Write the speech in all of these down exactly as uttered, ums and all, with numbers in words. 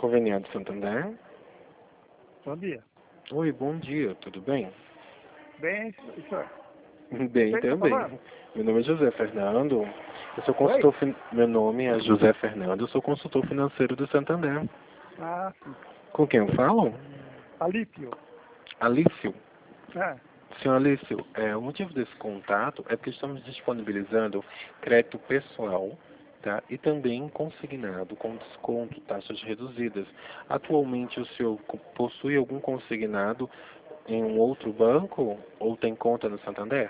Conveniente Santander. Bom dia. Oi, bom dia, tudo bem? Bem, senhor. Bem Quem tá também. falando? Meu nome é José Fernando. Eu sou Oi? consultor fin... Meu nome é José Fernando, eu sou consultor financeiro do Santander. Ah, sim. Com quem eu falo? Alípio. Alício. Ah, Senhor Alício, é, o motivo desse contato é porque estamos disponibilizando crédito pessoal, tá? E também consignado com desconto, taxas reduzidas. Atualmente o senhor co- possui algum consignado em um outro banco ou tem conta no Santander?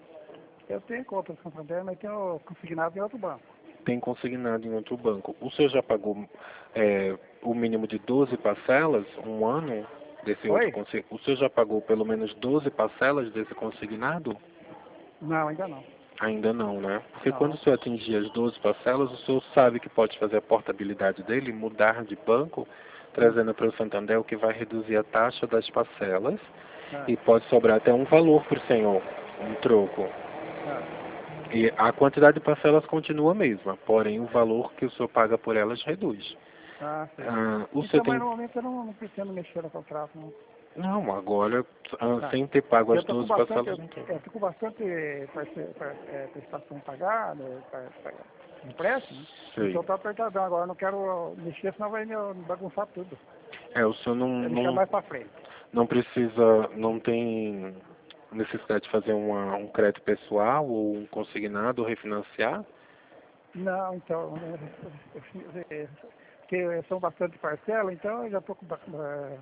eu tenho conta no Santander, mas tenho consignado em outro banco. Tem consignado em outro banco. O senhor já pagou é, o mínimo de doze parcelas, um ano desse outro Oi? consignado? O senhor já pagou pelo menos doze parcelas desse consignado? Não, ainda não. Ainda não, né? Porque quando o Não. senhor atingir as doze parcelas, o senhor sabe que pode fazer a portabilidade dele, mudar de banco, Hum. trazendo para o Santander, o que vai reduzir a taxa das parcelas Ah, e pode sobrar até um valor para o senhor, um troco. ah. E a quantidade de parcelas continua a mesma, porém o valor que o senhor paga por elas reduz. Ah, sei. Ah, o senhor Então, mas tem... no momento eu não, não pretendo mexer no contrato, não. Não, agora, ah, Tá. sem ter pago Eu as tô com doze bastante, parcelas, eu, não tem. eu tô com bastante parce, par, é, prestação pagada, par, par, empréstimo, Sei. então eu tô apertadão. Agora eu não quero mexer, senão vai me bagunçar tudo. É, o senhor não, Vai deixar não, mais pra frente. não precisa, não tem necessidade de fazer uma, um crédito pessoal ou um consignado ou refinanciar? Não, então, né, é, porque são bastante parcelas, então eu já estou com ba- é,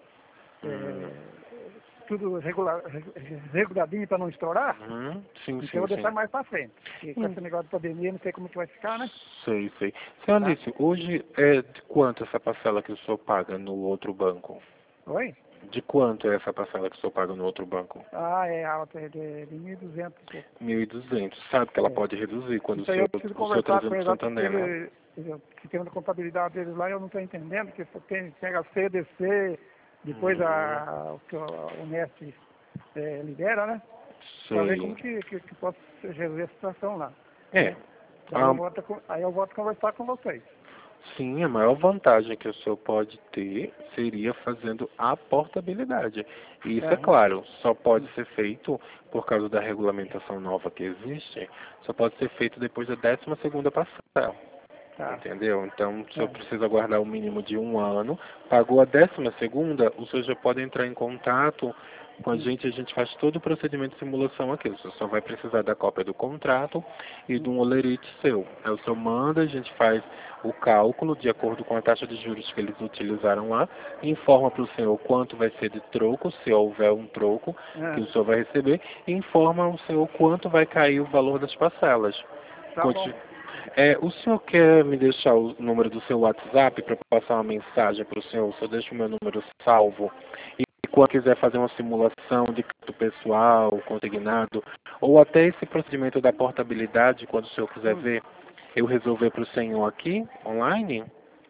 Hum. é, tudo regular, reguladinho para não estourar, Uhum. Sim, então eu sim, vou deixar sim. mais para frente. E com Hum. esse negócio de pandemia, não sei como que vai ficar, né? Sei, sei. Senhor Tá? Alice, hoje é de quanto essa parcela que o senhor paga no outro banco? Oi? De quanto é essa parcela que o senhor paga no outro banco? Ah, é alta, é de, de mil e duzentos e pouco. Mil e duzentos. Sabe que ela É. pode reduzir quando o Isso aí eu senhor, preciso o senhor conversar com trazendo eles para o lá, porque Santander, né? ele, ele, sistema de contabilidade deles lá eu não estou entendendo, que só tem, pega C D C, depois Uhum. a, o que o Nest é, libera, né? Para ver como Sei. que, que, que posso resolver a situação lá. É. Daí eu A, volto, a con- aí eu volto a conversar com vocês. sim, a maior vantagem que o senhor pode ter seria fazendo a portabilidade. E isso é Aham. claro, só pode ser feito por causa da regulamentação nova que existe, só pode ser feito depois da décima segunda parcela. Tá. Entendeu? Então, o senhor É. precisa aguardar o mínimo de um ano. Pagou a décima segunda, o senhor já pode entrar em contato com a Hum, gente. A gente faz todo o procedimento de simulação aqui. O senhor só vai precisar da cópia do contrato e de hum, um olerite seu. Aí o senhor manda, a gente faz o cálculo de acordo com a taxa de juros que eles utilizaram lá, informa para o senhor quanto vai ser de troco, se houver um troco que é. o senhor vai receber, e informa ao senhor quanto vai cair o valor das parcelas. Tá bom. Conti- é, o senhor quer me deixar o número do seu WhatsApp para passar uma mensagem para o senhor? O senhor deixa o meu número salvo. E quando quiser fazer uma simulação de crédito pessoal, consignado, ou até esse procedimento da portabilidade, quando o senhor quiser Hum. ver, eu resolver para o senhor aqui, online?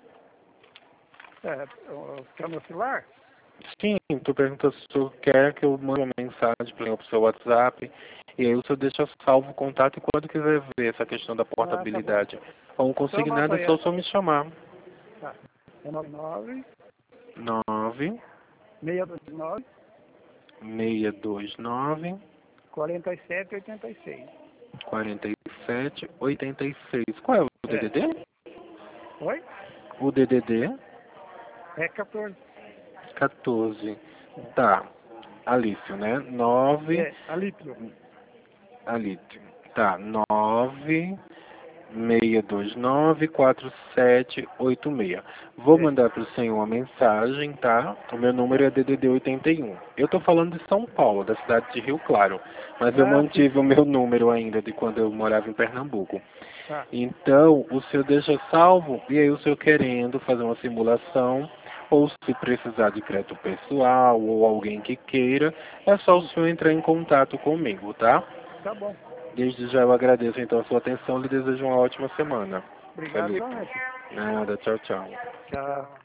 É, o- quer o meu celular? Sim, tu pergunta se o senhor quer que eu mande uma mensagem para o seu WhatsApp, e aí o senhor deixa salvo o contato e quando quiser ver essa questão da Ah, tá bom. portabilidade ou um Então anota consignado, é aí. só É. o senhor me chamar. Tá. É nove nove, nove seis dois nove, seis dois nove quatro sete oito seis. quarenta e sete oitenta e seis. Qual é o É. D D D? Oi? O D D D É quatorze. quatorze. É. Tá. Alício, né? nove É, Alípio. Alício. Tá. nove seis dois nove quatro sete oito seis. Vou É. mandar para o senhor uma mensagem, tá? O meu número É. é D D D oitenta e um. Eu estou falando de São Paulo, da cidade de Rio Claro, mas eu Ah, sim. mantive o meu número ainda de quando eu morava em Pernambuco. Tá. Então, o senhor deixa salvo e aí o senhor querendo fazer uma simulação ou se precisar de crédito pessoal ou alguém que queira, é só o Hum. senhor entrar em contato comigo, tá? Tá bom. Desde já eu agradeço então a sua atenção e lhe desejo uma ótima semana. Obrigado Felipe. igualmente. Nada, tchau, tchau. Tchau.